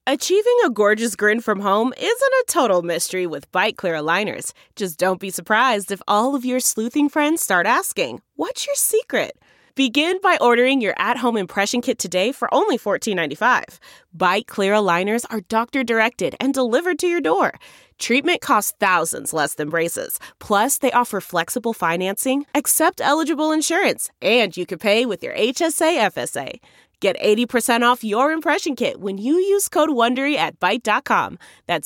Achieving a gorgeous grin from home isn't a total mystery with Byte Clear aligners. Just don't be surprised if all of your sleuthing friends start asking, "What's your secret?" Begin by ordering your at-home impression kit today for only $14.95. Byte Clear aligners are doctor-directed and delivered to your door. Treatment costs thousands less than braces. Plus, they offer flexible financing, accept eligible insurance, and you can pay with your HSA FSA. Get 80% off your impression kit when you use code WONDERY at Byte.com. That's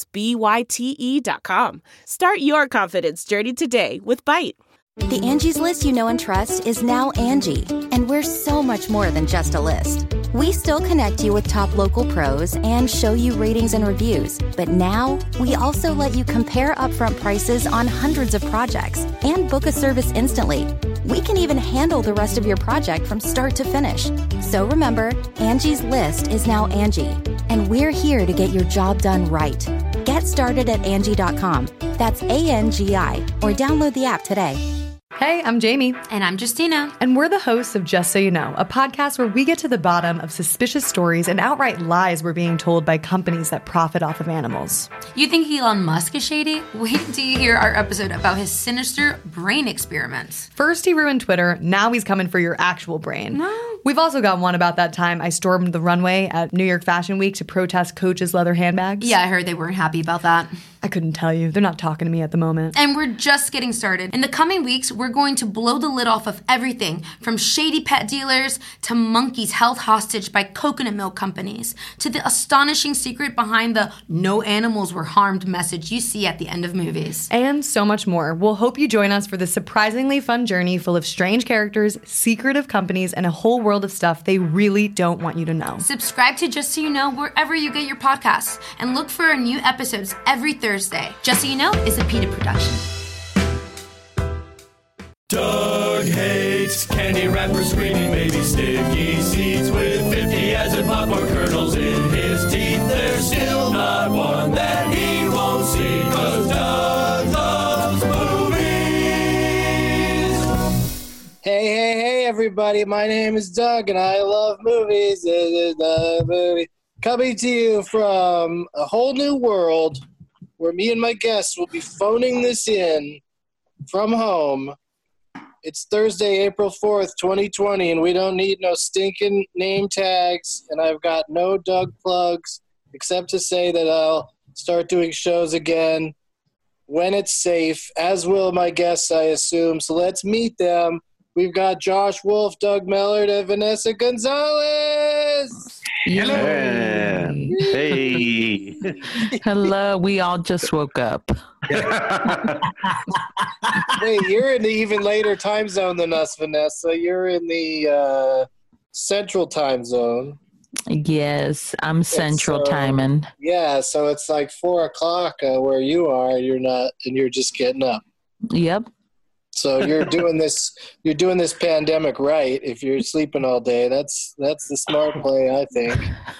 BYTE.com. Start your confidence journey today with Byte. The Angie's List you know and trust is now Angie, and we're so much more than just a list. We still connect you with top local pros and show you ratings and reviews, but now we also let you compare upfront prices on hundreds of projects and book a service instantly. We can even handle the rest of your project from start to finish. So remember, Angie's List is now Angie, and we're here to get your job done right. Get started at Angie.com. That's ANGI, or download the app today. Hey, I'm Jamie. And I'm Justina. And we're the hosts of Just So You Know, a podcast where we get to the bottom of suspicious stories and outright lies we're being told by companies that profit off of animals. You think Elon Musk is shady? Wait till you hear our episode about his sinister brain experiments. First he ruined Twitter, now he's coming for your actual brain. No. We've also got one about that time I stormed the runway at New York Fashion Week to protest Coach's leather handbags. Yeah, I heard they weren't happy about that. I couldn't tell you. They're not talking to me at the moment. And we're just getting started. In the coming weeks, we're going to blow the lid off of everything from shady pet dealers to monkeys held hostage by coconut milk companies to the astonishing secret behind the "no animals were harmed" message you see at the end of movies. And so much more. We'll hope you join us for this surprisingly fun journey full of strange characters, secretive companies, and a whole world of stuff they really don't want you to know. Subscribe to Just So You Know wherever you get your podcasts and look for our new episodes every Thursday. Just So You Know is a PETA production. Doug hates candy wrappers, screaming baby sticky seeds with 50 acid popcorn kernels in his teeth. There's still not one that he won't see, 'cause Doug loves movies. Hey, everybody. My name is Doug, and I love movies. This is the movie. Coming to you from a whole new world where me and my guests will be phoning this in from home. It's Thursday, April 4th, 2020, and we don't need no stinking name tags, and I've got no Doug plugs, except to say that I'll start doing shows again when it's safe, as will my guests, I assume. So let's meet them. We've got Josh Wolf, Doug Mellard, and Vanessa Gonzalez. Hello. Hey. Hello. We all just woke up. Wait, you're in the even later time zone than us, Vanessa. You're in the central time zone. Yes, I'm central timing. Yeah, so it's like 4 o'clock where you are. You're not, and you're just getting up. Yep. So you're doing this. You're doing this pandemic right. If you're sleeping all day, that's the smart play, I think.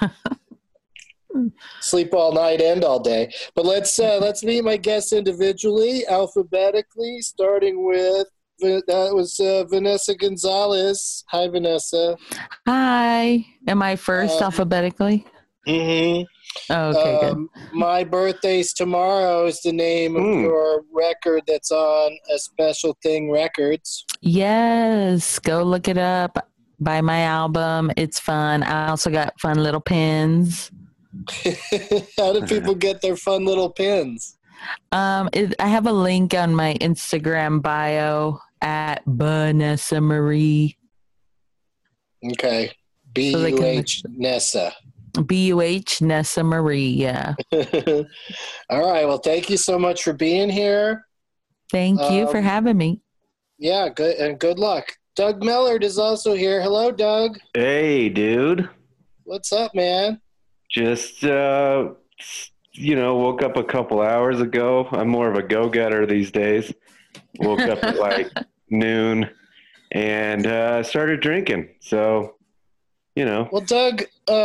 Sleep all night and all day. But let's meet my guests individually, alphabetically, starting with that was Vanessa Gonzalez. Hi, Vanessa. Hi. Am I first alphabetically? Mm-hmm. Oh, okay, good. My Birthday's Tomorrow is the name of your record that's on A Special Thing Records. Yes. Go look it up. Buy my album. It's fun. I also got fun little pins. How do people get their fun little pins? I have a link on my Instagram bio at Vanessa Marie. Okay. B-U-H Nessa. B-U-H Nessa Marie, yeah. All right. Well, thank you so much for being here. Thank you for having me. Yeah, good, and good luck. Doug Mellard is also here. Hello, Doug. Hey, dude. What's up, man? Just, woke up a couple hours ago. I'm more of a go-getter these days. Woke up at like noon and started drinking. So, Well, Doug,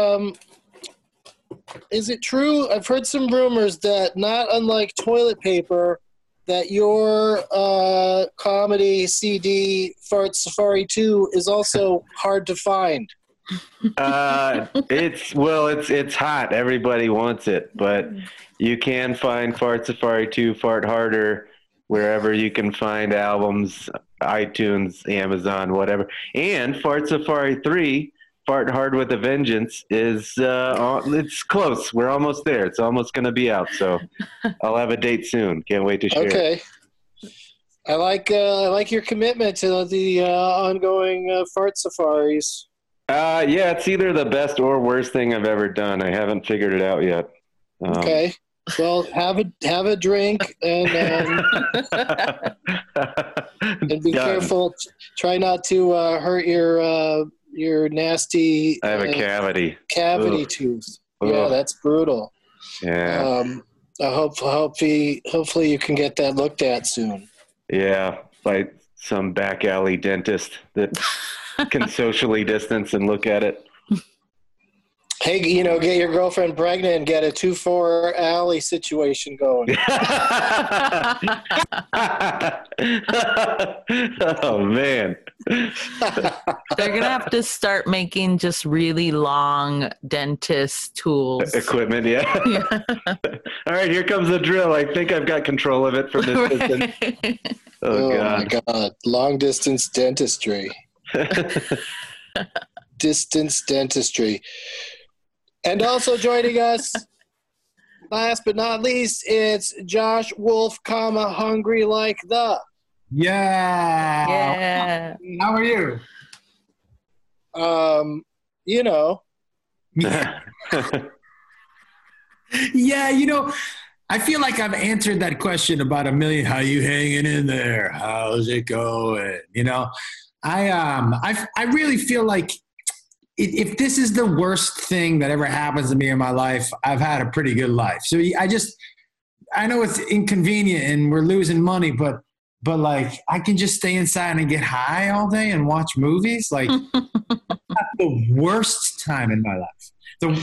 is it true? I've heard some rumors that, not unlike toilet paper, that your comedy CD, Fart Safari 2, is also hard to find. It's hot. Everybody wants it, but you can find Fart Safari 2, Fart Harder, wherever you can find albums, iTunes, Amazon, whatever. And Fart Safari 3, Fart Hard with a Vengeance, is it's close. We're almost there. It's almost going to be out, so I'll have a date soon. Can't wait to share. Okay. I like your commitment to the ongoing Fart Safaris. Yeah, it's either the best or worst thing I've ever done. I haven't figured it out yet. Okay. Well, have a drink and be careful. Try not to hurt your nasty. I have a cavity. Cavity tooth. Yeah, that's brutal. Yeah. Hopefully you can get that looked at soon. Yeah, by some back alley dentist that can socially distance and look at it. Hey, get your girlfriend pregnant and get a 2-4 alley situation going. Oh, man. They're going to have to start making just really long dentist tools. Equipment, yeah. All right, here comes the drill. I think I've got control of it from this distance. Oh, my God. Long distance dentistry. Distance dentistry. And also joining us, last but not least, it's Josh Wolf, Hungry Like the. Yeah. How are you? Yeah, I feel like I've answered that question about a million. How you hanging in there? How's it going? I really feel like if this is the worst thing that ever happens to me in my life, I've had a pretty good life. So I know it's inconvenient and we're losing money, but like I can just stay inside and get high all day and watch movies. Like that's the worst time in my life.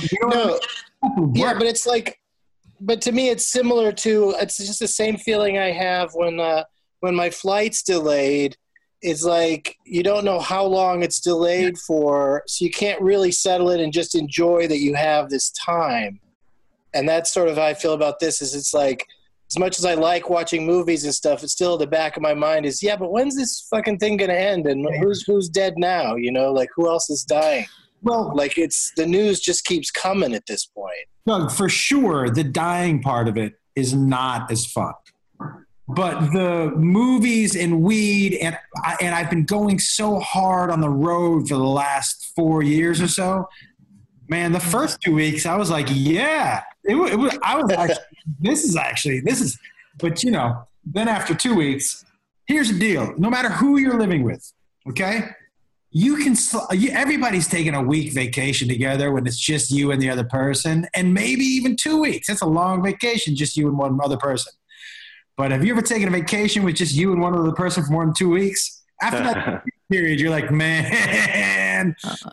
But it's like, but to me, it's similar to, it's just the same feeling I have when my flight's delayed. It's like you don't know how long it's delayed for, so you can't really settle it and just enjoy that you have this time. And that's sort of how I feel about this. Is it's like, as much as I like watching movies and stuff, it's still at the back of my mind is, yeah, but when's this fucking thing gonna end? And who's dead now? Like who else is dying? Well, like it's the news just keeps coming at this point. No, for sure, the dying part of it is not as fun. But the movies and weed, and I've been going so hard on the road for the last 4 years or so. Man, the first 2 weeks, I was like, yeah. I was actually, this is, but then after 2 weeks, here's the deal. No matter who you're living with, okay? Everybody's taking a week vacation together when it's just you and the other person, and maybe even 2 weeks. That's a long vacation, just you and one other person. But have you ever taken a vacation with just you and one other person for more than 2 weeks? After that period, you're like, man.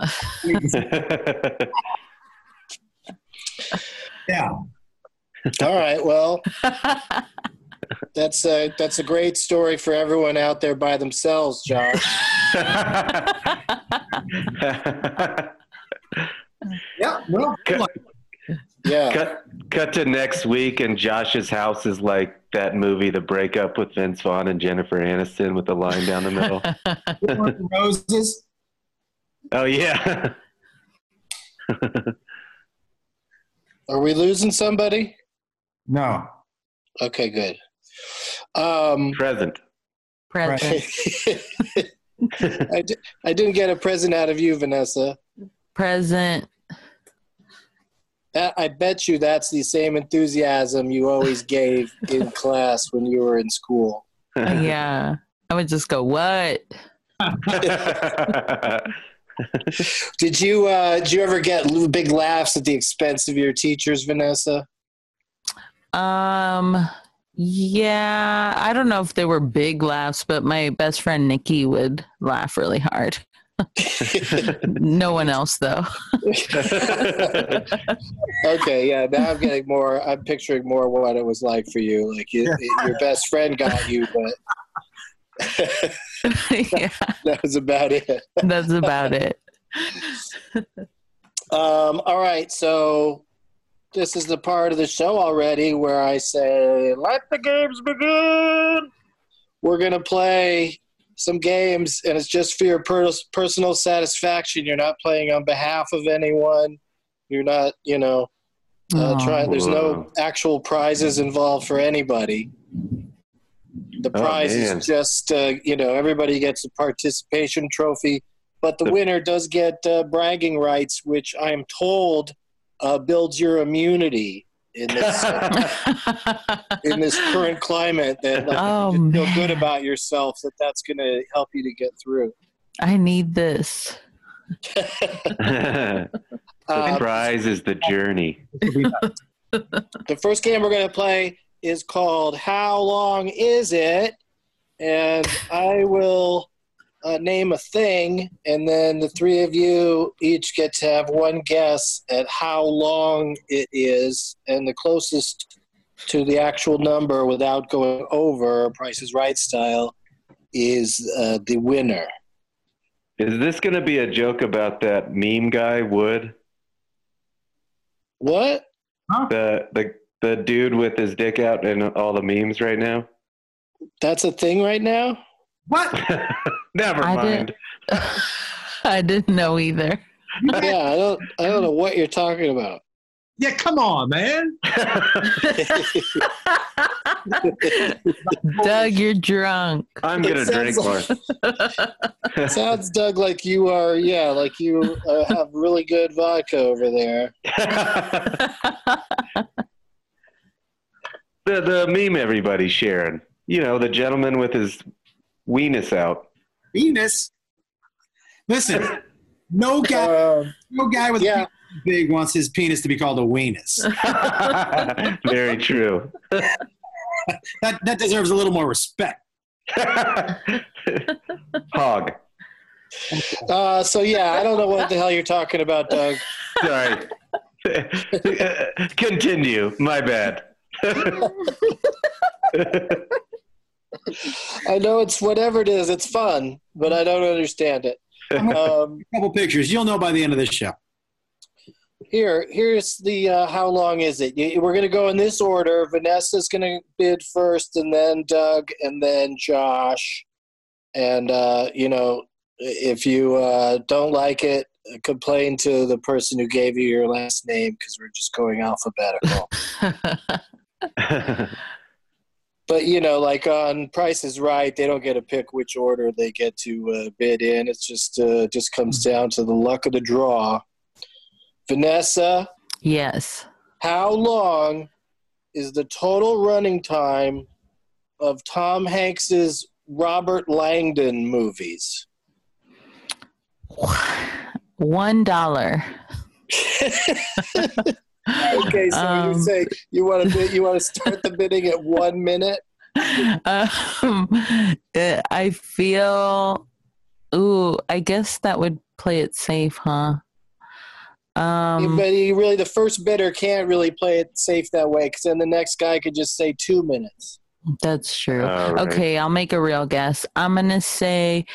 Yeah. All right. Well, that's a great story for everyone out there by themselves, Josh. Yeah. Well, yeah. Cut to next week, and Josh's house is like that movie, The Breakup, with Vince Vaughn and Jennifer Aniston, with the line down the middle. Roses. Oh yeah. Are we losing somebody? No. Okay, good. Present. Present. I didn't get a present out of you, Vanessa. Present. I bet you that's the same enthusiasm you always gave in class when you were in school. Yeah. I would just go, what? Did you ever get big laughs at the expense of your teachers, Vanessa? Yeah. I don't know if they were big laughs, but my best friend Nikki would laugh really hard. No one else though. Okay, yeah. Now I'm picturing more what it was like for you. Like your best friend got you, but Yeah. that was about it. That's about it. All right, so this is the part of the show already where I say, let the games begin. We're going to play some games, and it's just for your personal satisfaction. You're not playing on behalf of anyone. You're not, trying. There's no actual prizes involved for anybody. The prize is just, everybody gets a participation trophy, but the winner does get bragging rights, which I'm told builds your immunity in this in this current climate. That you feel good about yourself. That's going to help you to get through. I need this. The prize is the journey. The first game we're going to play is called How Long Is It? And I will name a thing, and then the three of you each get to have one guess at how long it is, and the closest to the actual number without going over, Price is Right style, is the winner. Is this going to be a joke about that meme guy, Wood? What? Huh? The dude with his dick out in all the memes right now? That's a thing right now? What? Never mind. I didn't know either. Yeah, I don't know what you're talking about. Yeah, come on, man. Doug, you're drunk. I'm going to drink more. Sounds, Doug, like you are, like you have really good vodka over there. The meme everybody's sharing. The gentleman with his weenus out. Venus. Listen, no guy with a big wants his penis to be called a weenus. Very true. That deserves a little more respect. Hog. I don't know what the hell you're talking about, Doug. Sorry. Continue. My bad. I know it's whatever it is. It's fun, but I don't understand it. A couple pictures. You'll know by the end of this show. Here's the how long is it? We're going to go in this order. Vanessa's going to bid first, and then Doug, and then Josh. And, if you don't like it, complain to the person who gave you your last name, because we're just going alphabetical. But, like on Price is Right, they don't get to pick which order they get to bid in. It's just comes down to the luck of the draw. Vanessa? Yes. How long is the total running time of Tom Hanks's Robert Langdon movies? $1. Okay, so you say you want to start the bidding at 1 minute? I feel. I guess that would play it safe, huh? But the first bidder can't really play it safe that way, because then the next guy could just say 2 minutes. That's true. Right. Okay, I'll make a real guess. I'm gonna say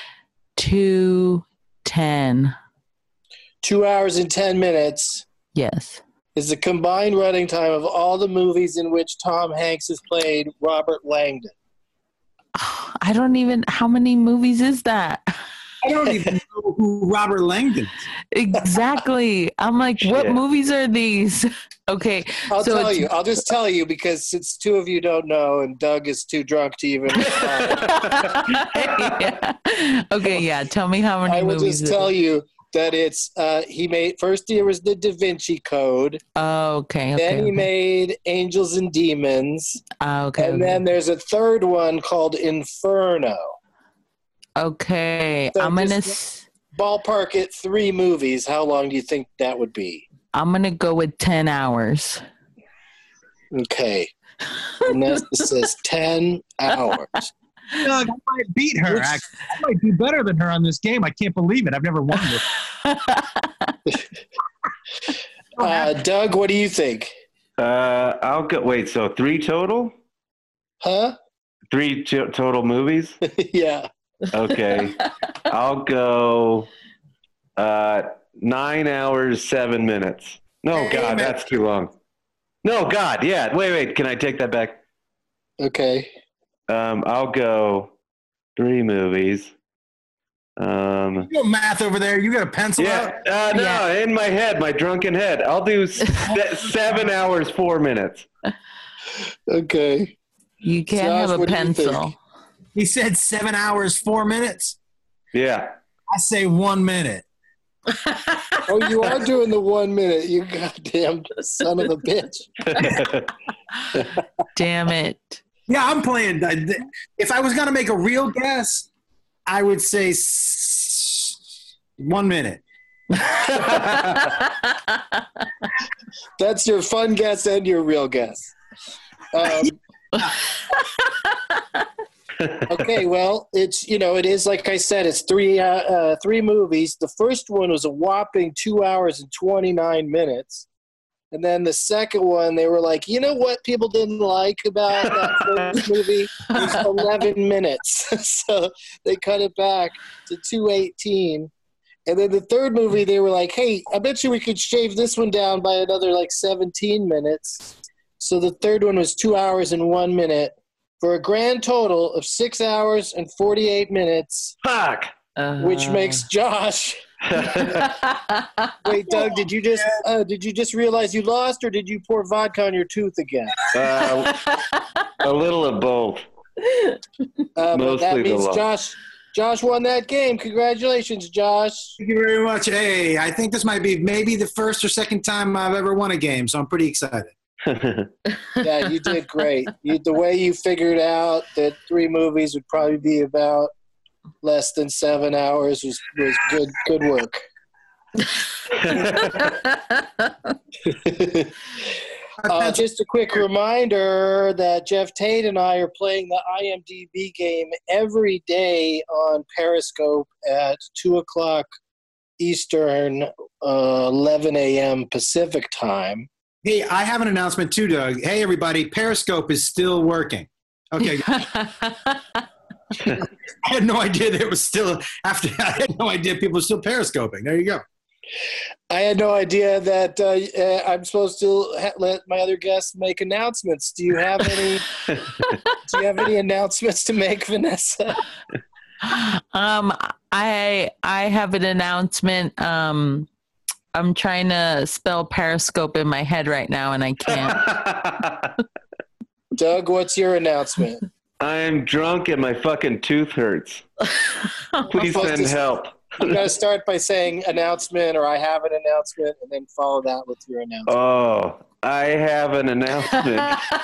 2:10. 2 hours and 10 minutes. Yes. Is the combined running time of all the movies in which Tom Hanks has played Robert Langdon. I don't even. How many movies is that? I don't even know who Robert Langdon is. Exactly. I'm like, what movies are these? Okay. I'll tell you. I'll just tell you, because since two of you don't know and Doug is too drunk to even respond. Yeah. Okay, yeah. Tell me how many movies. I will just tell you that it's he made first year was the Da Vinci Code. Oh, okay. Then he made Angels and Demons. Okay. And then there's a third one called Inferno. Okay. So I'm gonna ballpark it 3 movies. How long do you think that would be? I'm gonna go with 10 hours. Okay. Vanessa says 10 hours. Doug, I might beat her. I might do better than her on this game. I can't believe it. I've never won this. Doug, what do you think? I'll go. Wait, so 3 total? Huh? 3 total movies? Yeah. Okay. I'll go 9 hours, 7 minutes. No, God, that's too long. No, God, yeah. Wait. Can I take that back? Okay. I'll go 3 movies. You got math over there. You got a pencil out? No, in my head, my drunken head. I'll do 7 hours, 4 minutes. Okay. You can't Josh, have a what do you pencil. think? He said 7 hours, 4 minutes. Yeah. I say 1 minute. Oh, you are doing the 1 minute. You goddamn son of a bitch. Damn it. Yeah, I'm playing. If I was going to make a real guess, I would say 1 minute. That's your fun guess and your real guess. Okay, well, it's it is like I said, it's three movies. The first one was a whopping 2 hours and 29 minutes, and then the second one they were like, you know what people didn't like about that first movie was 11 minutes, so they cut it back to 2:18. And then the third movie they were like, hey, I bet you we could shave this one down by another 17 minutes. So the third one was 2 hours and 1 minute. For a grand total of 6 hours and 48 minutes. Fuck. Which makes Josh. Wait, Doug, did you just realize you lost, or did you pour vodka on your tooth again? A little of both. Mostly that means the loss. Josh won that game. Congratulations, Josh. Thank you very much. Hey, I think this might be maybe the first or second time I've ever won a game, so I'm pretty excited. Yeah, you did great. The way you figured out that 3 movies would probably be about less than 7 hours was good work. Just a quick reminder that Jeff Tate and I are playing the IMDb game every day on Periscope at 2 o'clock Eastern, 11 a.m. Pacific time. Hey, I have an announcement too, Doug. Hey, everybody, Periscope is still working. Okay. I had no idea that it was still I had no idea people were still Periscoping. There you go. I had no idea that I'm supposed to let my other guests make announcements. Do you have any? Do you have any announcements to make, Vanessa? I have an announcement. I'm trying to spell Periscope in my head right now, and I can't. Doug, what's your announcement? I'm drunk and my fucking tooth hurts. Please send help. You got to start by saying announcement, or I have an announcement, and then follow that with your announcement. Oh, I have an announcement.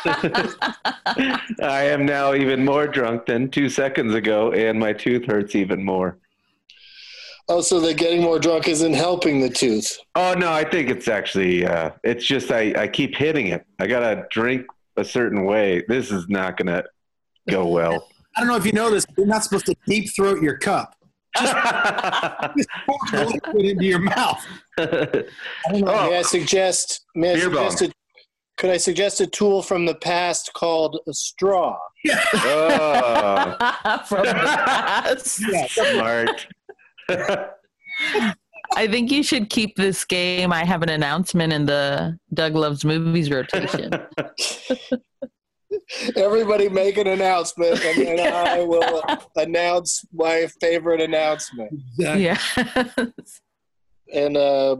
I am now even more drunk than 2 seconds ago, and my tooth hurts even more. Oh, so the getting more drunk isn't helping the tooth. Oh, no, I think it's actually, it's just I keep hitting it. I got to drink a certain way. This is not going to go well. I don't know if you know this, you're not supposed to deep throat your cup. Just pour the liquid into your mouth. May I suggest could I suggest a tool from the past called a straw? From the past. Smart. I think you should keep this game. I have an announcement in the Doug Loves Movies rotation. Everybody make an announcement, and then I will announce my favorite announcement. Yeah. And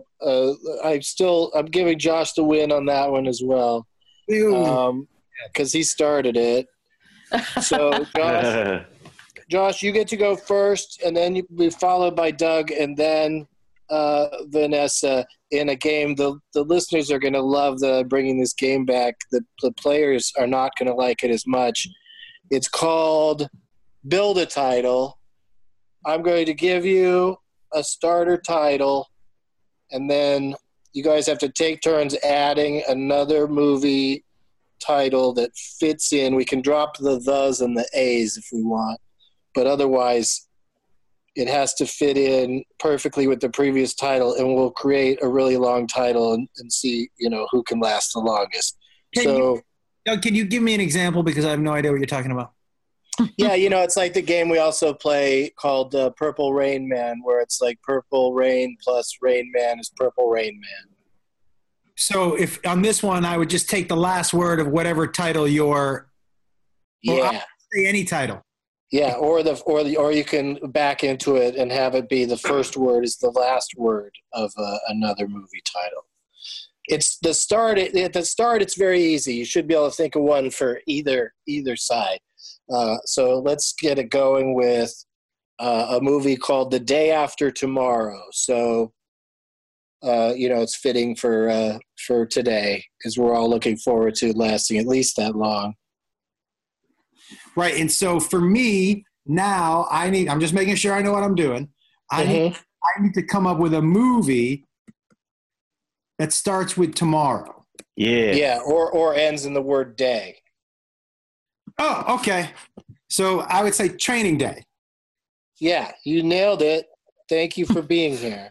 I'm giving Josh the win on that one as well, because he started it. So Josh, you get to go first, and then you'll be followed by Doug, and then Vanessa in a game. The listeners are going to love bringing this game back. The players are not going to like it as much. It's called Build a Title. I'm going to give you a starter title, and then you guys have to take turns adding another movie title that fits in. We can drop the thes and the a's if we want, but otherwise it has to fit in perfectly with the previous title, and we'll create a really long title and see, who can last the longest. Can you give me an example, because I have no idea what you're talking about? Yeah, it's like the game we also play called Purple Rain Man, where it's like Purple Rain plus Rain Man is Purple Rain Man. So if on this one, I would just take the last word of whatever title you're. Yeah. I'll say any title. Yeah, or you can back into it and have it be the first word is the last word of another movie title. It's the start. At the start, it's very easy. You should be able to think of one for either side. So let's get it going with a movie called The Day After Tomorrow. So, it's fitting for today because we're all looking forward to it lasting at least that long. Right. And so for me now, I'm just making sure I know what I'm doing. I need to come up with a movie that starts with tomorrow. Yeah. Yeah. Or ends in the word day. Oh, okay. So I would say Training Day. Yeah, you nailed it. Thank you for being here.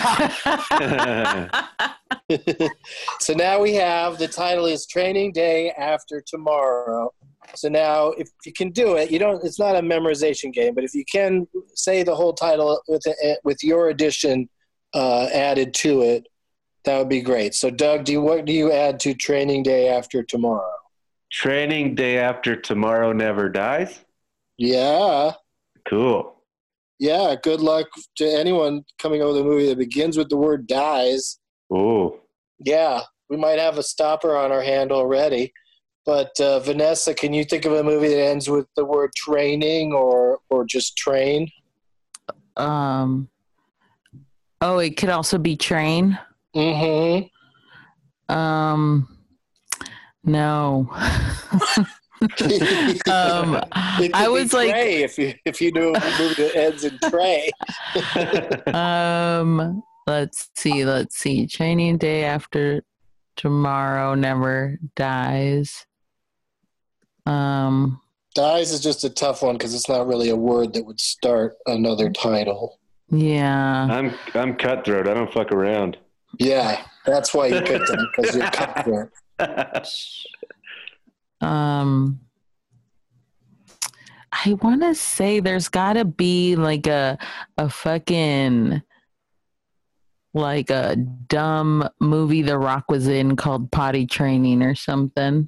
So now we have the title is Training Day After Tomorrow. So now if you can do it, it's not a memorization game, but if you can say the whole title with your addition added to it, that would be great. So Doug, what do you add to Training Day After Tomorrow? Training Day After Tomorrow Never Dies? Yeah. Cool. Yeah, good luck to anyone coming up with a movie that begins with the word dies. Ooh. Yeah, we might have a stopper on our hand already. But Vanessa, can you think of a movie that ends with the word training or just train? It could also be train. Mm-hmm. No. I was like, Trey, if you knew a movie that ends in Trey. Let's see. Training Day After Tomorrow Never Dies. Dies is just a tough one because it's not really a word that would start another title. Yeah. I'm cutthroat. I don't fuck around. Yeah, that's why you picked them, because you're cutthroat. I want to say there's got to be like a fucking like a dumb movie The Rock was in called Potty Training or something.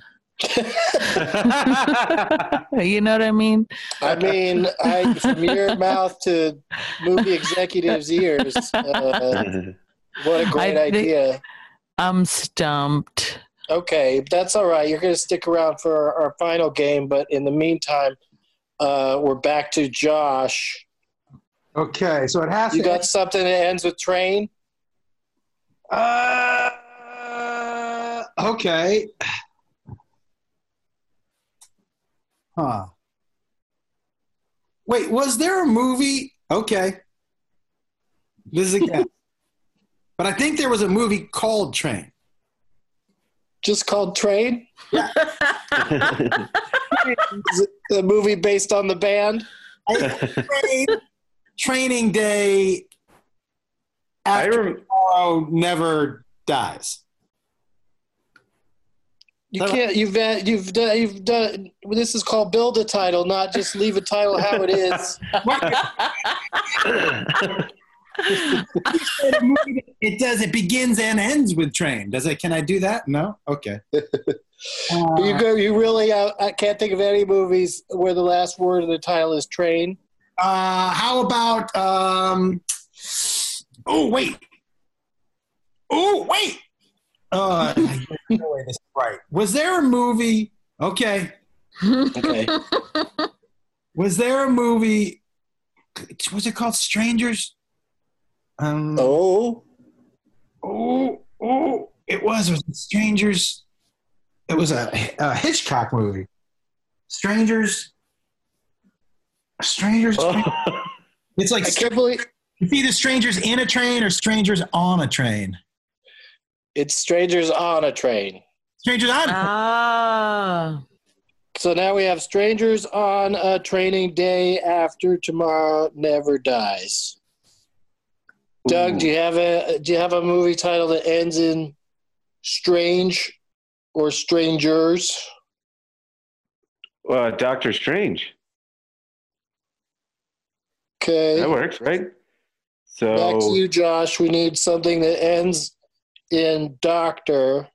You know what I mean? I mean, from your mouth to movie executives' ears, what a great idea. I'm stumped. Okay, that's all right. You're going to stick around for our final game, but in the meantime, we're back to Josh. Okay, so it has You got something that ends with train? Okay. Huh. Wait, was there a movie? Okay. This is again. But I think there was a movie called Train. Just called Train? Yeah. Is it a movie based on the band? Training Day After Tomorrow Never Dies. You can't. You've done. This is called build a title, not just leave a title how it is. It does. It begins and ends with train. Does it? Can I do that? No. Okay. You really. I can't think of any movies where the last word of the title is train. How about? Oh wait. Right. Was there a movie? Okay. Okay. Was there a movie? Was it called Strangers? It was it Strangers? It was a Hitchcock movie. Strangers. Oh. It's like it's either strangers in a train or strangers on a train. It's Strangers on a Train. Strangers on a Train. Ah. So now we have Strangers on a Training Day After Tomorrow Never Dies. Doug, do you have a movie title that ends in strange or strangers? Doctor Strange. Okay. That works, right? So Back to you, Josh. We need something that ends in doctor.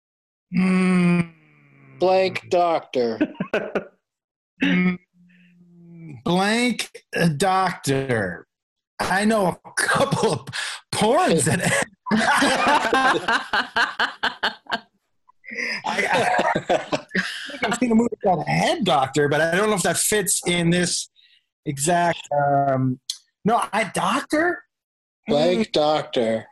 Blank doctor. Blank doctor. I know a couple of porns that. I think I've seen a movie called Head Doctor, but I don't know if that fits in this exact. Doctor. Blank doctor.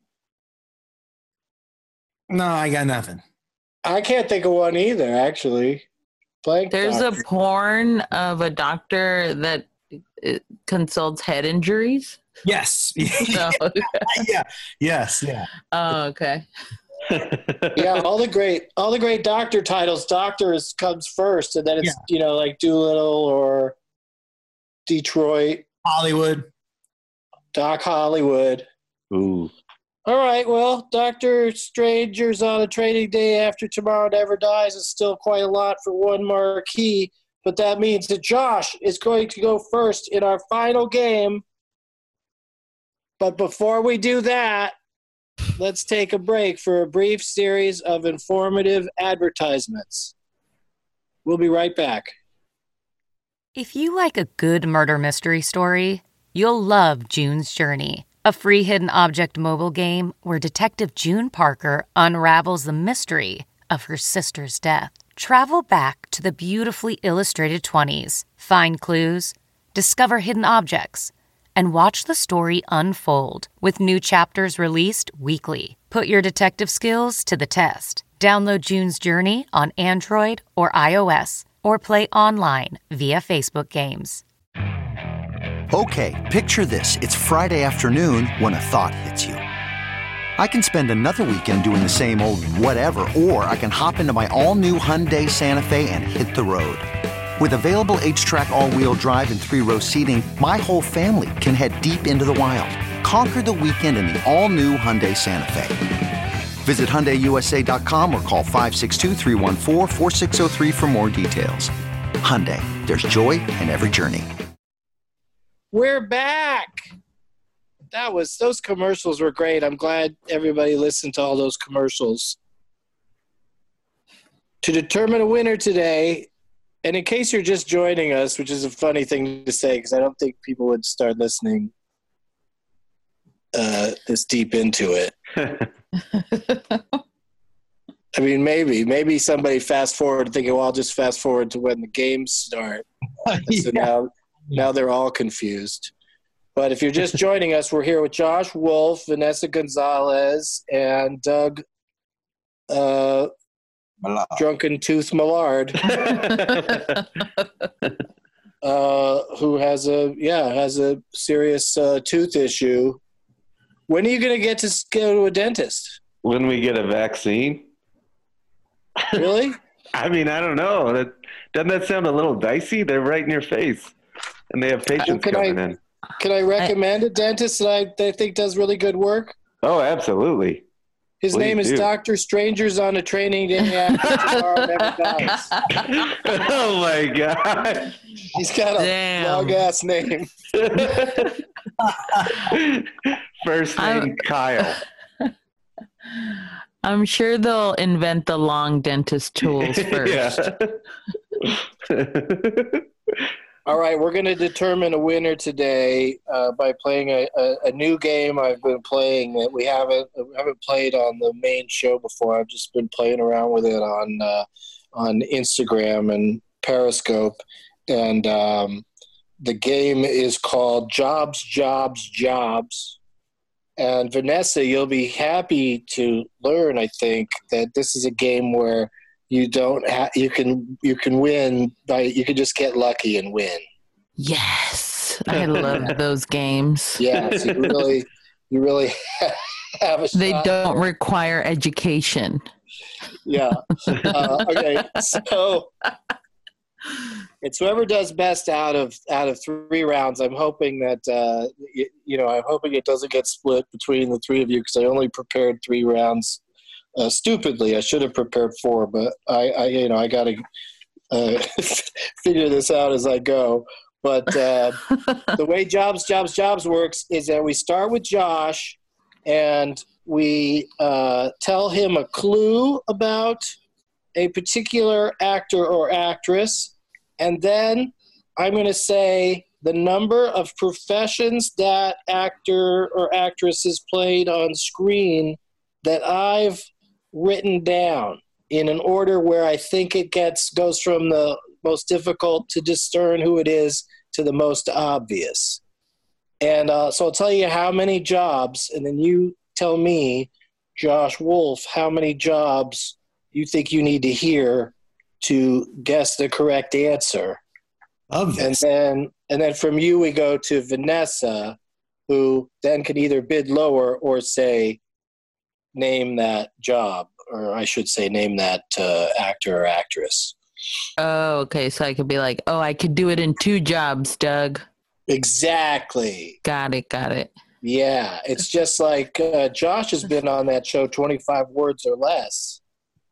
No, I got nothing. I can't think of one either, actually. Blank There's doctor. a porn of a doctor that consults head injuries. Yes. So, Yeah. Yes. Yeah. oh, okay. Yeah, all the great doctor titles. Doctors comes first, and then it's like Doolittle or Detroit, Hollywood. Doc Hollywood. Ooh. All right, well, Doctor Stranger's on a training day after tomorrow never dies is still quite a lot for one marquee, but that means that Josh is going to go first in our final game. But before we do that, let's take a break for a brief series of informative advertisements. We'll be right back. If you like a good murder mystery story, you'll love June's Journey, a free hidden object mobile game where Detective June Parker unravels the mystery of her sister's death. Travel back to the beautifully illustrated 20s, find clues, discover hidden objects, and watch the story unfold with new chapters released weekly. Put your detective skills to the test. Download June's Journey on Android or iOS, or play online via Facebook Games. Okay, picture this. It's Friday afternoon when a thought hits you. I can spend another weekend doing the same old whatever, or I can hop into my all-new Hyundai Santa Fe and hit the road. With available H-Track all-wheel drive and 3-row seating, my whole family can head deep into the wild. Conquer the weekend in the all-new Hyundai Santa Fe. Visit HyundaiUSA.com or call 562-314-4603 for more details. Hyundai, there's joy in every journey. We're back. Those commercials were great. I'm glad everybody listened to all those commercials. To determine a winner today, and in case you're just joining us, which is a funny thing to say because I don't think people would start listening this deep into it. I mean, maybe somebody fast forward thinking, well, I'll just fast forward to when the games start. So now they're all confused. But if you're just joining us, we're here with Josh Wolf, Vanessa Gonzalez, and Doug Drunken Tooth Millard, who has a serious tooth issue. When are you going to get to go to a dentist? When we get a vaccine. Really? I mean, I don't know. Doesn't that sound a little dicey? They're right in your face, and they have patients coming in. Can I recommend a dentist that I think does really good work? Oh, absolutely. His name is Dr. Strangers on a training day after tomorrow never dies. Oh, my God. He's got a long-ass name. First name Kyle. I'm sure they'll invent the long dentist tools first. All right, we're going to determine a winner today by playing a new game I've been playing that we haven't played on the main show before. I've just been playing around with it on Instagram and Periscope, and the game is called Jobs, Jobs, Jobs. And Vanessa, you'll be happy to learn, I think, that this is a game where you can win you can just get lucky and win. Yes, I love those games. Yes, you really have a shot. They don't require education. Yeah. Okay. So it's whoever does best out of 3 rounds. I'm hoping that I'm hoping it doesn't get split between the 3 of you because I only prepared 3 rounds. Stupidly, I should have prepared 4, but I got to figure this out as I go. But the way Jobs works is that we start with Josh and we tell him a clue about a particular actor or actress. And then I'm going to say the number of professions that actor or actress has played on screen that I've written down in an order where I think it goes from the most difficult to discern who it is to the most obvious. And so I'll tell you how many jobs, and then you tell me, Josh Wolf, how many jobs you think you need to hear to guess the correct answer. Obvious. And then from you, we go to Vanessa, who then can either bid lower or say, name that job, or I should say, name that actor or actress. Oh, okay. So I could be like, oh, I could do it in 2 jobs, Doug. Exactly. Got it. Yeah. It's just like Josh has been on that show 25 words or less.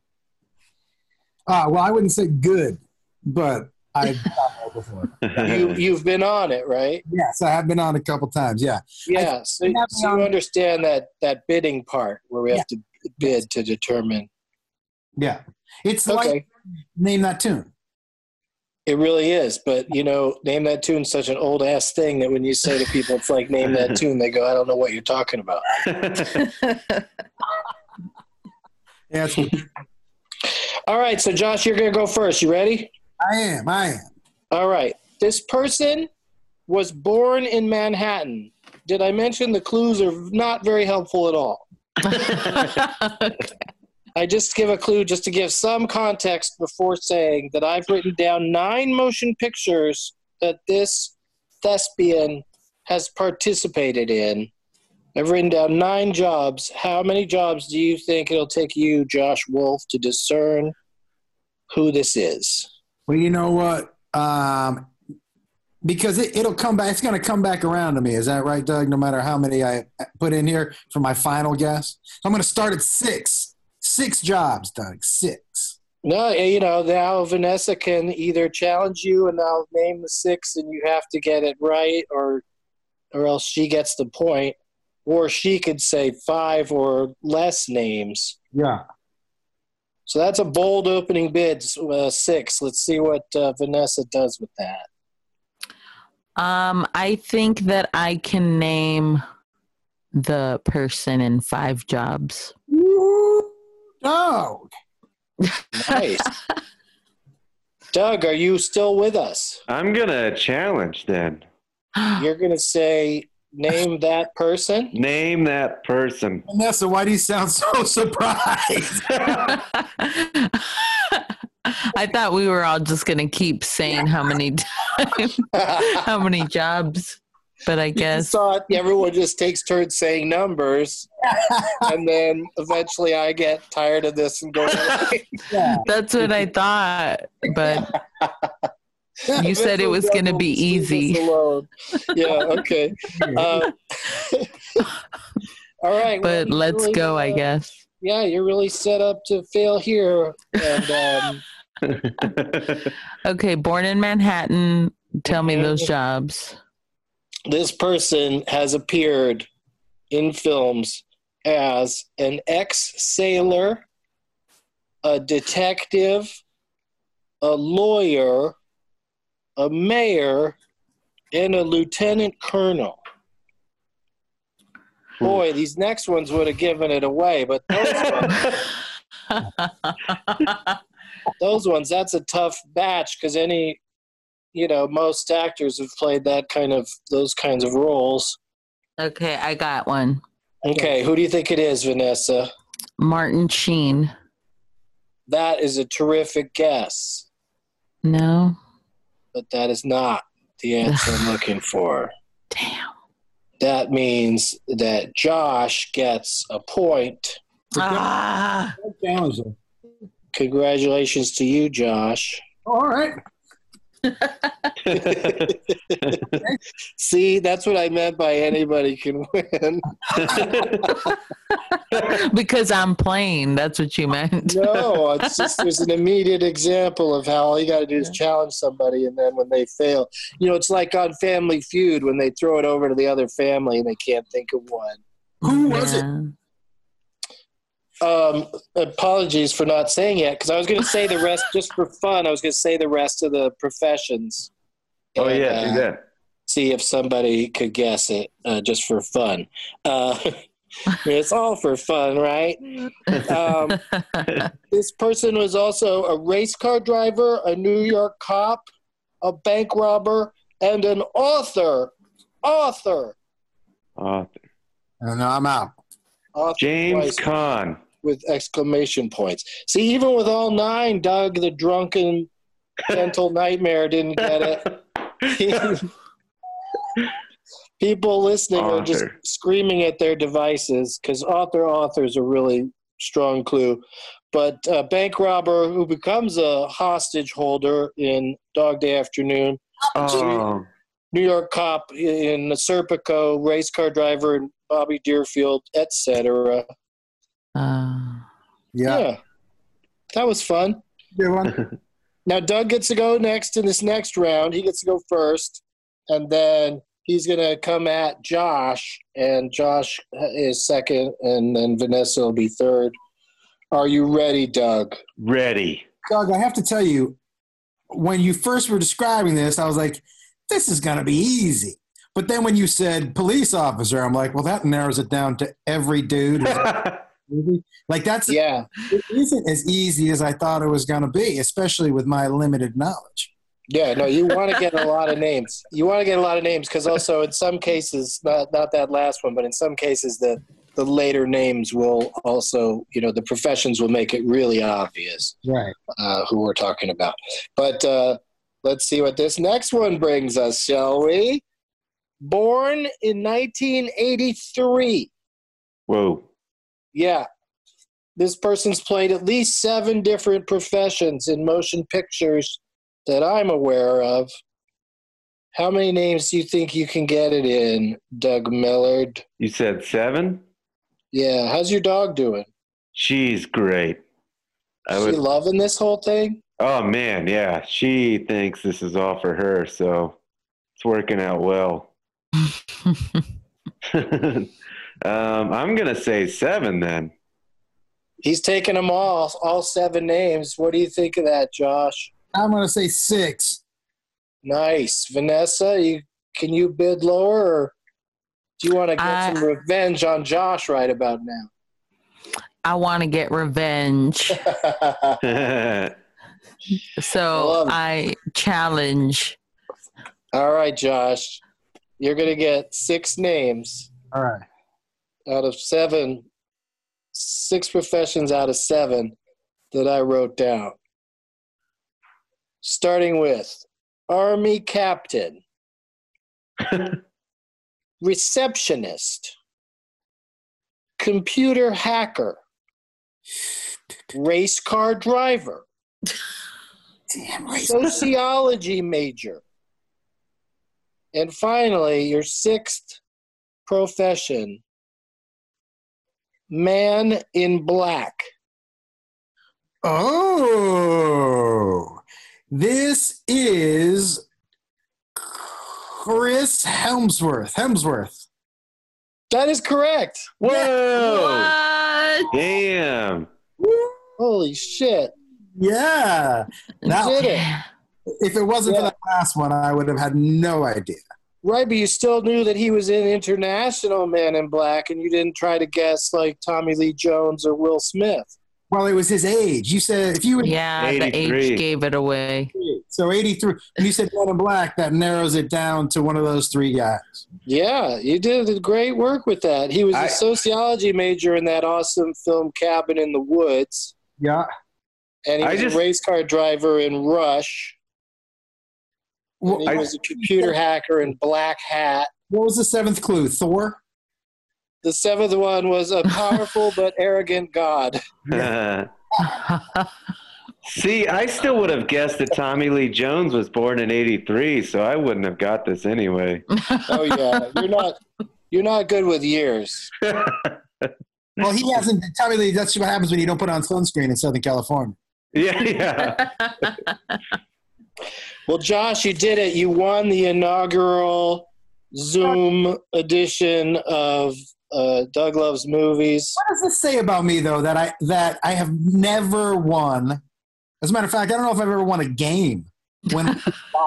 Well, I wouldn't say good, but I've done that before. You've been on it, right? Yes, I have been on a couple times, yeah. Yeah, so you understand that bidding part where we have to bid to determine. Yeah. It's like Name That Tune. It really is, but Name That Tune is such an old-ass thing that when you say to people it's like Name That Tune, they go, I don't know what you're talking about. Yeah. All right, so Josh, you're going to go first. You ready? I am. All right. This person was born in Manhattan. Did I mention the clues are not very helpful at all? I just give a clue just to give some context before saying that I've written down 9 motion pictures that this thespian has participated in. I've written down 9 jobs. How many jobs do you think it'll take you, Josh Wolf, to discern who this is? Well, you know what? Because it'll come back. It's going to come back around to me. Is that right, Doug? No matter how many I put in here for my final guess. So I'm going to start at 6. 6 jobs, Doug. 6. No, now Vanessa can either challenge you and I'll name the 6 and you have to get it right, or else she gets the point. Or she could say 5 or less names. Yeah. So that's a bold opening bid, 6. Let's see what Vanessa does with that. I think that I can name the person in 5 jobs. Doug. Nice. Doug, are you still with us? I'm going to challenge then. You're going to say, name that person? Name that person. Vanessa, why do you sound so surprised? I thought we were all just going to keep saying how many times, how many jobs, but I guess. Thought everyone just takes turns saying numbers, and then eventually I get tired of this and go. That's what I thought, but you said it was going to be easy. Yeah, okay. All right. But well, let's really, go, I guess. Yeah, you're really set up to fail here. And, okay, born in Manhattan. Tell me those jobs. This person has appeared in films as an ex-sailor, a detective, a lawyer, a mayor, and a lieutenant colonel. Boy, these next ones would have given it away, but those ones, that's a tough batch because most actors have played those kinds of roles. Okay, I got one. Okay, who do you think it is, Vanessa? Martin Sheen. That is a terrific guess. No. But that is not the answer I'm looking for. Damn. That means that Josh gets a point. Congratulations to you, Josh. All right. See, that's what I meant by anybody can win. Because I'm plain. That's what you meant. No, it's just there's an immediate example of how all you got to do is challenge somebody, and then when they fail, it's like on Family Feud when they throw it over to the other family and they can't think of one. Who was it? Apologies for not saying it, because I was going to say the rest just for fun. I was going to say the rest of the professions. Oh, yeah, do that. See if somebody could guess it just for fun. It's all for fun, right? This person was also a race car driver, a New York cop, a bank robber, and an author. Author. Oh, no, I'm out. Author James twice Caan. with exclamation points. See, even with all 9, Doug, the drunken, gentle nightmare, didn't get it. People listening are just screaming at their devices because author's a really strong clue. But bank robber who becomes a hostage holder in Dog Day Afternoon. New York cop in Serpico, race car driver in Bobby Deerfield, etc. Yeah. That was fun. Good one. Now Doug gets to go next in this next round. He gets to go first, and then he's going to come at Josh, and Josh is second, and then Vanessa will be third. Are you ready, Doug? Ready. Doug, I have to tell you, when you first were describing this, I was like, this is going to be easy. But then when you said police officer, I'm like, well, that narrows it down to every dude. Like that's it isn't as easy as I thought it was going to be, especially with my limited knowledge. Yeah, no, you want to get a lot of names. You want to get a lot of names because also in some cases, not that last one, but in some cases the later names will also, the professions will make it really obvious right who we're talking about. But let's see what this next one brings us, shall we? Born in 1983. Whoa. Yeah. This person's played at least 7 different professions in motion pictures that I'm aware of. How many names do you think you can get it in, Doug Millard? You said 7? Yeah. How's your dog doing? She's great. She loving this whole thing? Oh, man, yeah. She thinks this is all for her, so it's working out well. I'm going to say 7 then. He's taking them all 7 names. What do you think of that, Josh? I'm going to say 6. Nice. Vanessa, can you bid lower, or do you want to get some revenge on Josh right about now? I want to get revenge. So I challenge. All right, Josh. You're going to get 6 names. All right. Out of 7. 6 professions out of 7 that I wrote down. Starting with Army Captain, Receptionist, Computer Hacker, Race Car Driver, Sociology Major, and finally, your 6th profession, Man in Black. Oh, this is Chris Hemsworth. That is correct. Whoa. What? Damn. Holy shit. Yeah. You did it. If it wasn't for that last one, I would have had no idea. Right, but you still knew that he was in International Man in Black, and you didn't try to guess like Tommy Lee Jones or Will Smith. Well, it was his age. You said if you would... Yeah, the age gave it away. So 83. When you said Man in Black, that narrows it down to one of those 3 guys. Yeah, you did great work with that. He was a sociology major in that awesome film Cabin in the Woods. Yeah. And he was a race car driver in Rush. And he was a computer hacker in Black Hat. What was the 7th clue? Thor? The 7th one was a powerful but arrogant god. See, I still would have guessed that Tommy Lee Jones was born in '83, so I wouldn't have got this anyway. Oh yeah, you're not good with years. Well, he hasn't. Tommy Lee, that's what happens when you don't put on sunscreen in Southern California. Yeah. Well, Josh, you did it. You won the inaugural Zoom edition of Doug Loves Movies. What does this say about me, though, that I have never won? As a matter of fact, I don't know if I've ever won a game. I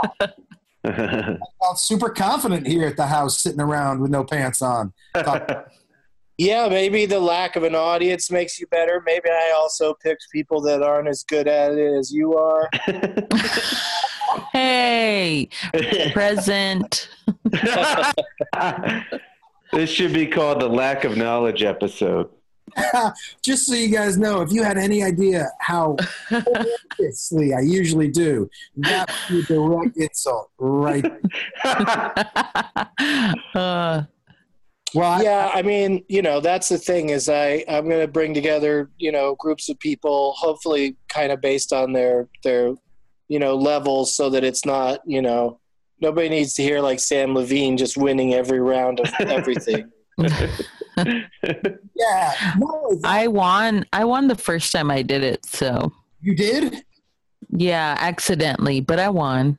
felt super confident here at the house, sitting around with no pants on. Yeah, maybe the lack of an audience makes you better. Maybe I also picked people that aren't as good at it as you are. Hey, present. This should be called the lack of knowledge episode. Just so you guys know, if you had any idea how obviously I usually do, that would be a direct insult right Well, yeah, I mean, that's the thing is I'm going to bring together, groups of people, hopefully kind of based on their levels so that it's not, nobody needs to hear like Sam Levine just winning every round of everything. Yeah. No, I won the first time I did it, so. You did? Yeah, accidentally, but I won.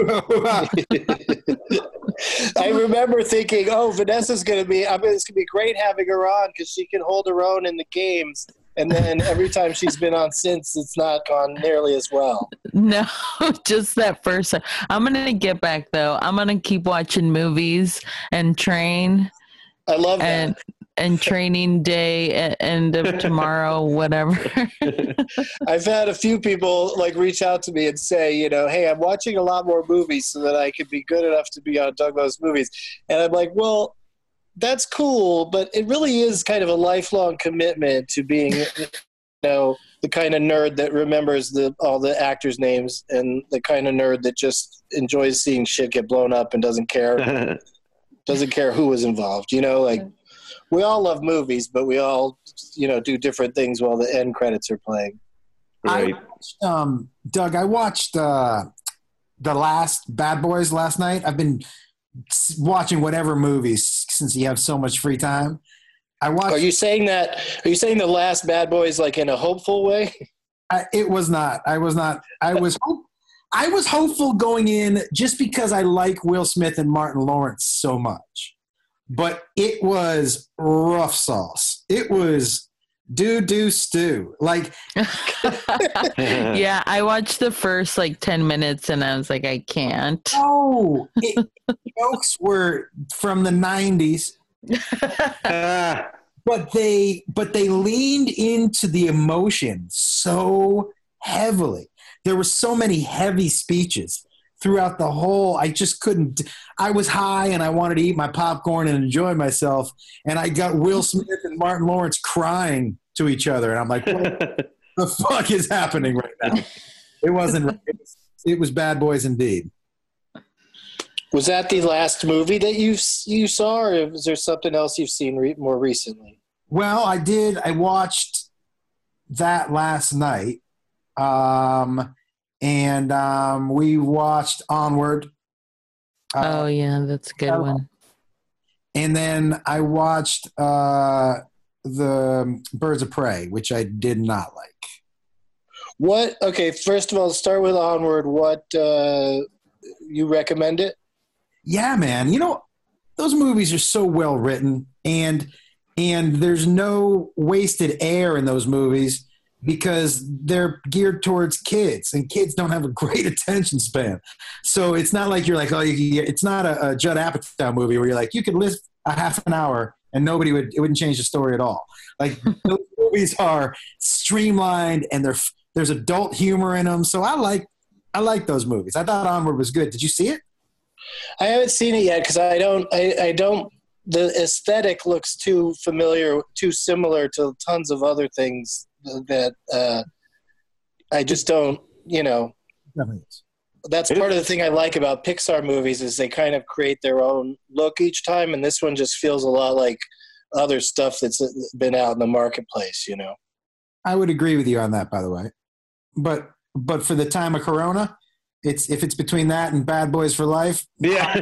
I remember thinking, Vanessa's going to be, it's going to be great having her on because she can hold her own in the games. And then every time she's been on since, it's not gone nearly as well. No, just that first time. I'm going to get back, though. I'm going to keep watching movies and train. I love that. And training day end of tomorrow, whatever. I've had a few people reach out to me and say, hey, I'm watching a lot more movies so that I could be good enough to be on Doug Loves Movies. And I'm like, well, that's cool, but it really is kind of a lifelong commitment to being, the kind of nerd that remembers all the actors' names and the kind of nerd that just enjoys seeing shit get blown up and doesn't care who was involved. We all love movies, but we all, do different things while the end credits are playing. Right. Doug, I watched the last Bad Boys last night. I've been watching whatever movies since you have so much free time. Are you saying the last Bad Boys in a hopeful way? It was not. I was not. I was hopeful going in just because I like Will Smith and Martin Lawrence so much. But it was rough sauce. It was do stew. Yeah, I watched the first 10 minutes and I was like, I can't. Oh, jokes were from the 90s. But they leaned into the emotion so heavily. There were so many heavy speeches throughout the whole. I just couldn't. I was high and I wanted to eat my popcorn and enjoy myself. And I got Will Smith and Martin Lawrence crying to each other. And I'm like, what the fuck is happening right now? It wasn't. It was Bad Boys indeed. Was that the last movie that you saw, or is there something else you've seen more recently? Well, I did. I watched that last night. And we watched Onward. Oh, yeah, that's a good one. And then I watched the Birds of Prey, which I did not like. What? Okay, first of all, start with Onward. What, you recommend it? Yeah, man. Those movies are so well written, and there's no wasted air in those movies, because they're geared towards kids, and kids don't have a great attention span. So it's not like you're like, it's not a Judd Apatow movie where you're like, you could list a half an hour and it wouldn't change the story at all. Those movies are streamlined and there's adult humor in them. So I like those movies. I thought Onward was good. Did you see it? I haven't seen it yet because I don't, the aesthetic looks too familiar, too similar to tons of other things that I just don't, that's part of the thing I like about Pixar movies is they kind of create their own look each time, and this one just feels a lot like other stuff that's been out in the marketplace, I would agree with you on that, by the way. But but for the time of Corona, if it's between that and Bad Boys for Life. Yeah.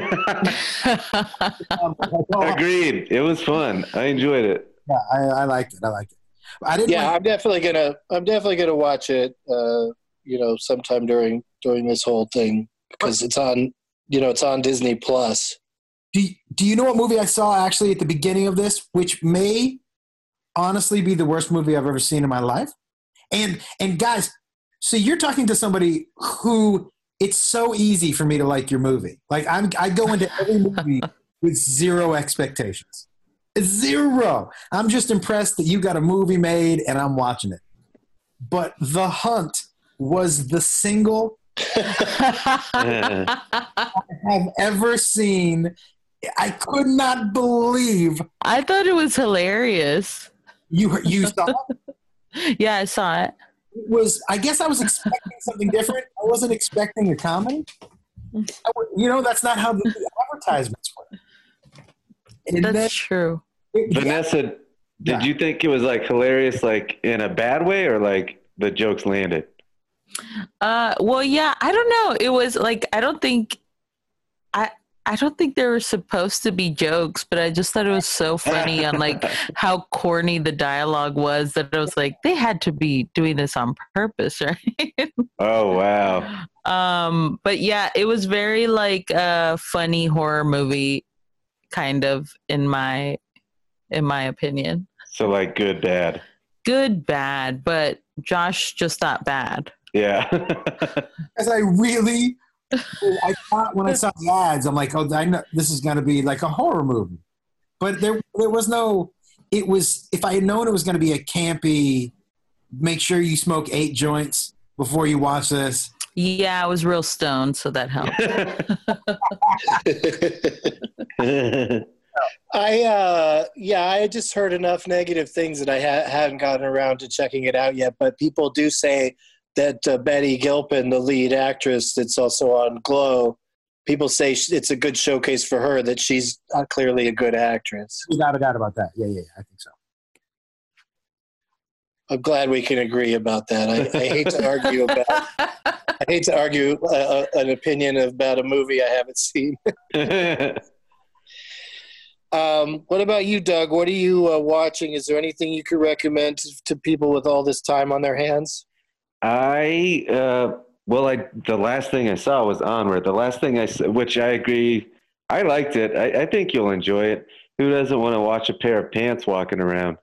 Agreed. It was fun. I enjoyed it. Yeah, I liked it. I didn't. Yeah, I'm definitely gonna watch it. Sometime during this whole thing because it's on Disney Plus. Do you know what movie I saw actually at the beginning of this, which may honestly be the worst movie I've ever seen in my life? And guys, so you're talking to somebody who it's so easy for me to like your movie. Like I go into every movie with zero expectations. Zero. I'm just impressed that you got a movie made and I'm watching it. But The Hunt was the single I have ever seen. I could not believe. I thought it was hilarious. You saw it? Yeah, I saw it. It was. I guess I was expecting something different. I wasn't expecting a comedy. That's not how the advertisements work. And That's true. Vanessa, did you think it was like hilarious, like in a bad way, or like the jokes landed? Well, yeah, I don't know. It was like I don't think there were supposed to be jokes, but I just thought it was so funny on like how corny the dialogue was that I was like, they had to be doing this on purpose, right? Oh wow. But yeah, it was very like a funny horror movie, kind of in my opinion. So like good, bad, but Josh just thought bad. Yeah. Because I thought when I saw the ads, I'm like, oh, I know this is going to be like a horror movie. But there was no, it was, if I had known it was going to be a campy, make sure you smoke 8 joints before you watch this. Yeah, I was real stoned, so that helped. I just heard enough negative things that I hadn't gotten around to checking it out yet. But people do say that Betty Gilpin, the lead actress that's also on Glow, people say it's a good showcase for her, that she's clearly a good actress. Without a doubt about that. Yeah, I think so. I'm glad we can agree about that. I hate to argue about. I hate to argue an opinion about a movie I haven't seen. What about you, Doug? What are you watching? Is there anything you could recommend to people with all this time on their hands? The last thing I saw was Onward. The last thing which I agree, I liked it. I think you'll enjoy it. Who doesn't want to watch a pair of pants walking around?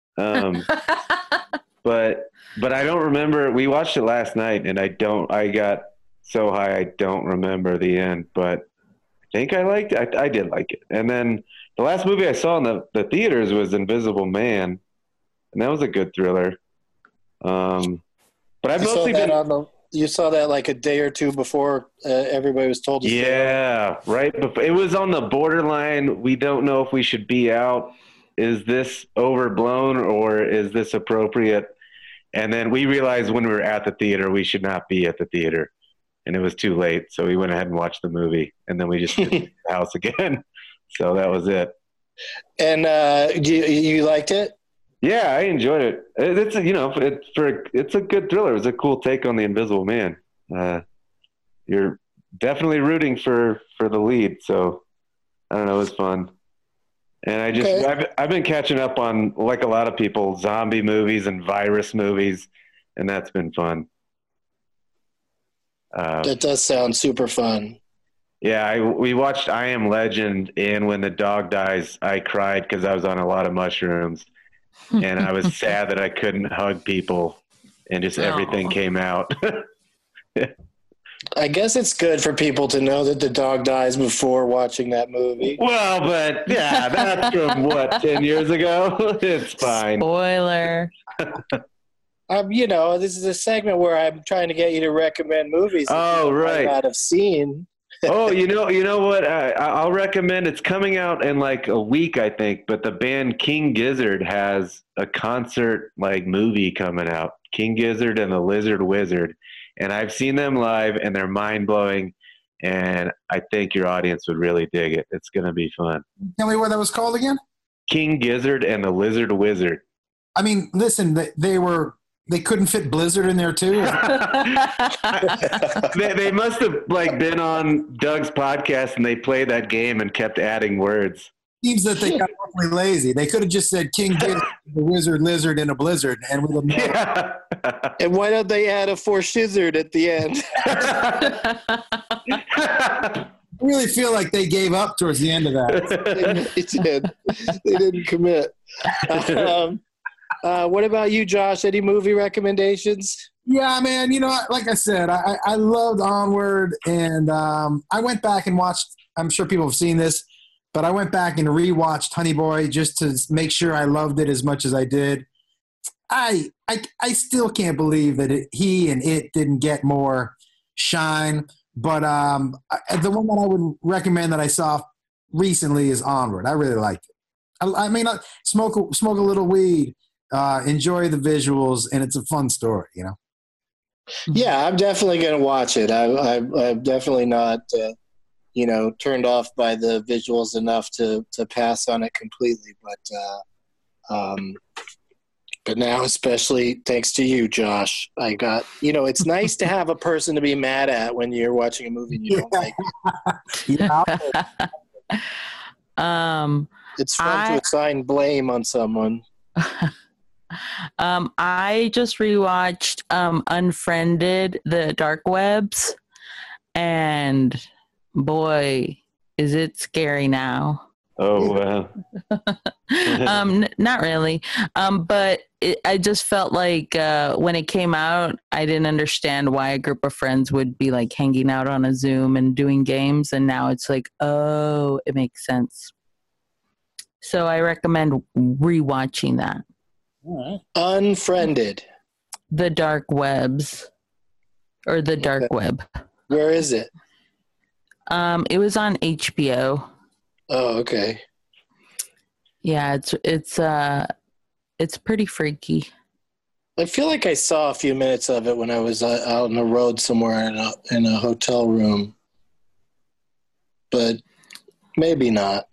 But I don't remember. We watched it last night, and I got so high I don't remember the end. But I think I liked it. I did like it. And then the last movie I saw in the theaters was Invisible Man, and that was a good thriller. But I've mostly been. You saw that like a day or two before everybody was told to stay out. Right before. It was on the borderline. We don't know if we should be out. Is this overblown or is this appropriate? And then we realized when we were at the theater, we should not be at the theater. And it was too late. So we went ahead and watched the movie. And then we just went to the house again. So that was it. And you liked it? Yeah, I enjoyed it. It's a good thriller. It's a cool take on the Invisible Man. You're definitely rooting for the lead. So I don't know, it was fun. And I've been catching up on, like a lot of people, zombie movies and virus movies, and that's been fun. That does sound super fun. Yeah, we watched I Am Legend, and when the dog dies, I cried because I was on a lot of mushrooms, and I was sad that I couldn't hug people, and just everything came out. I guess it's good for people to know that the dog dies before watching that movie. Well, but yeah, that's from 10 years ago? It's fine. Spoiler. This is a segment where I'm trying to get you to recommend movies that you might not have seen. Oh, you know what? I'll recommend. It's coming out in like a week, I think. But the band King Gizzard has a concert movie coming out. King Gizzard and the Lizard Wizard. And I've seen them live, and they're mind-blowing, and I think your audience would really dig it. It's going to be fun. Tell me what that was called again? King Gizzard and the Lizard Wizard. I mean, listen, they were They couldn't fit Blizzard in there too. They must have like been on Doug's podcast and they played that game and kept adding words. Seems that they got awfully lazy. They could have just said King Gizzard, the wizard, lizard, and a blizzard, and we would have known. And why don't they add a for-shizzard at the end? I really feel like they gave up towards the end of that. They did. They didn't commit. What about you, Josh? Any movie recommendations? Yeah, man. You know, like I said, I loved Onward, and I went back and watched. I'm sure people have seen this, but I went back and rewatched Honey Boy just to make sure I loved it as much as I did. I still can't believe that he and it didn't get more shine. But the one that I would recommend that I saw recently is Onward. I really liked it. I mean, smoke a little weed, enjoy the visuals, and it's a fun story, you know? Yeah, I'm definitely going to watch it. I'm definitely not, turned off by the visuals enough to pass on it completely. But now, especially thanks to you, Josh, I got, it's nice to have a person to be mad at when you're watching a movie and you don't like it. It's fun to assign blame on someone. I just rewatched Unfriended, the Dark Webs, and boy, is it scary now. Oh, wow. Not really. But I just felt like when it came out, I didn't understand why a group of friends would be like hanging out on a Zoom and doing games. And now it's like, oh, it makes sense. So I recommend rewatching that. Unfriended. The Dark Webs. Or the Dark Web. Where is it? It was on HBO. Oh, okay. Yeah, it's pretty freaky. I feel like I saw a few minutes of it when I was out on the road somewhere in a hotel room, but maybe not.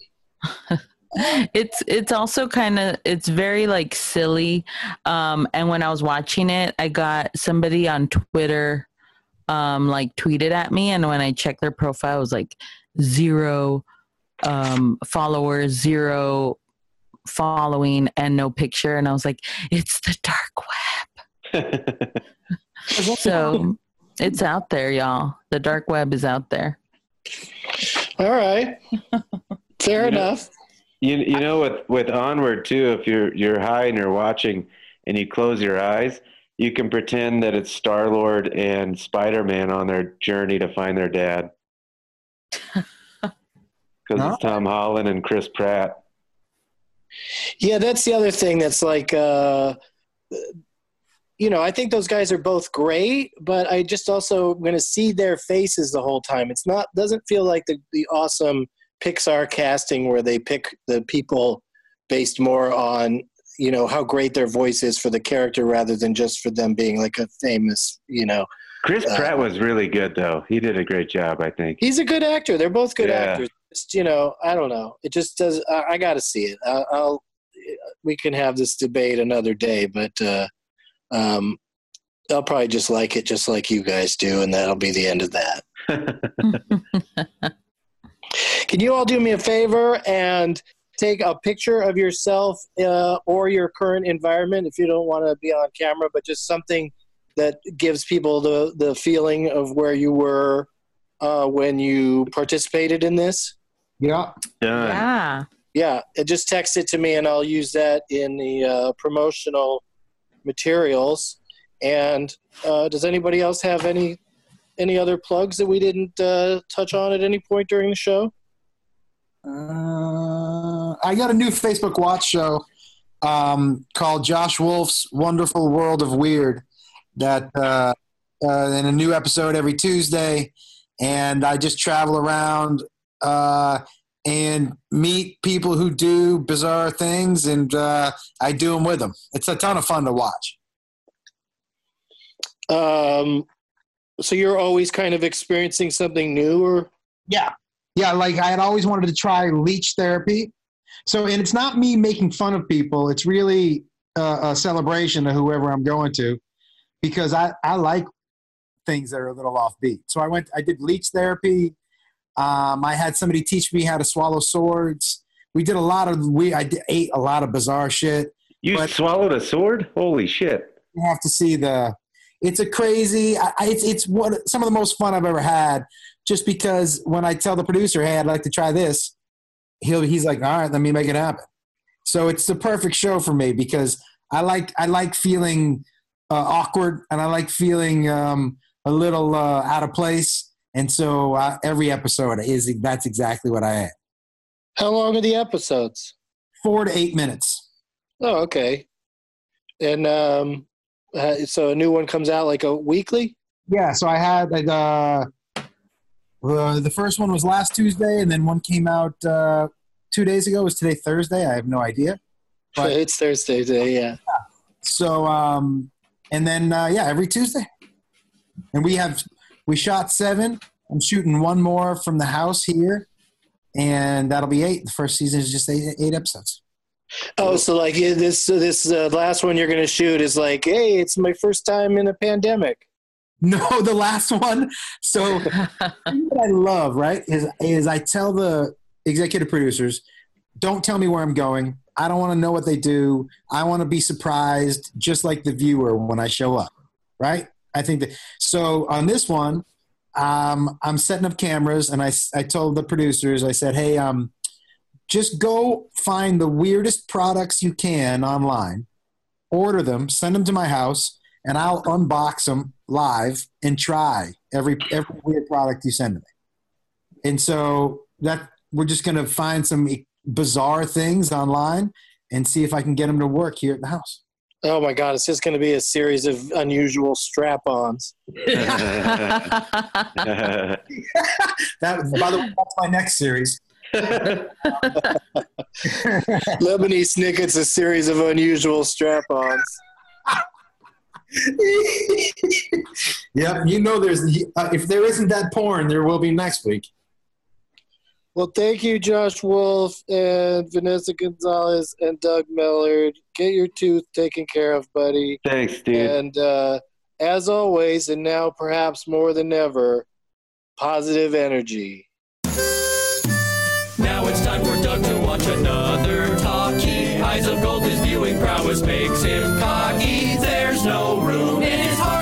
It's also it's very like silly. And when I was watching it, I got somebody on Twitter like tweeted at me, and when I checked their profile, it was like 0 followers, 0 following, and no picture. And I was like, it's the dark web. So it's out there, y'all. The dark web is out there. All right. Fair enough. You know, with Onward too, if you're high and you're watching and you close your eyes, you can pretend that it's Star-Lord and Spider-Man on their journey to find their dad. Because it's Tom Holland and Chris Pratt. Yeah, that's the other thing that's like, I think those guys are both great, but I just also going to see their faces the whole time. Doesn't feel like the awesome Pixar casting where they pick the people based more on, how great their voice is for the character rather than just for them being like a famous, Chris Pratt was really good though. He did a great job, I think. He's a good actor. They're both good actors. Just, I don't know. It just does. I got to see it. We can have this debate another day, but I'll probably just like it just like you guys do, and that'll be the end of that. Can you all do me a favor and take a picture of yourself or your current environment if you don't want to be on camera, but just something that gives people the feeling of where you were when you participated in this? Yeah. Yeah. Just text it to me and I'll use that in the promotional materials. And does anybody else have any other plugs that we didn't touch on at any point during the show? I got a new Facebook Watch show called Josh Wolf's Wonderful World of Weird that in a new episode every Tuesday. And I just travel around and meet people who do bizarre things, and I do them with them. It's a ton of fun to watch. So you're always kind of experiencing something new, or? Yeah. Like I had always wanted to try leech therapy. And it's not me making fun of people. It's really a celebration to whoever I'm going to, because I like things that are a little offbeat. So I did leech therapy. I had somebody teach me how to swallow swords. We did ate a lot of bizarre shit. You swallowed a sword? Holy shit. You have to see it's a crazy, it's some of the most fun I've ever had, just because when I tell the producer, hey, I'd like to try this, he's like, all right, let me make it happen. So it's the perfect show for me, because I like feeling awkward, and I like feeling a little out of place. And so every episode that's exactly what I am. How long are the episodes? 4 to 8 minutes. Oh, okay. And so a new one comes out like a weekly? Yeah, so I had the first one was last Tuesday, and then one came out 2 days ago. Was today Thursday? I have no idea. But it's Thursday today, yeah. So, and then, every Tuesday. And we shot 7. I'm shooting one more from the house here, and that'll be 8. The first season is just 8 episodes. Oh, so like this last one you're going to shoot is like, hey, it's my first time in a pandemic. No, the last one. So what I love, right, is I tell the executive producers, don't tell me where I'm going. I don't want to know what they do. I want to be surprised, just like the viewer when I show up, right? I think that. So on this one, I'm setting up cameras, and I told the producers, I said, hey, just go find the weirdest products you can online, order them, send them to my house, and I'll unbox them live and try every weird product you send to me. And so that we're just going to find some bizarre things online and see if I can get them to work here at the house. Oh my God, it's just going to be a series of unusual strap-ons. By the way, that's my next series. Lemony Snicket's a series of unusual strap-ons. Yep, there's if there isn't that porn, there will be next week. Well, thank you, Josh Wolf and Vanessa Gonzalez and Doug Millard. Get your tooth taken care of, buddy. Thanks, dude. And as always, and now perhaps more than ever, positive energy. Now it's time for Doug to watch another talkie. Eyes of gold, his viewing prowess makes him cocky. There's no room in his heart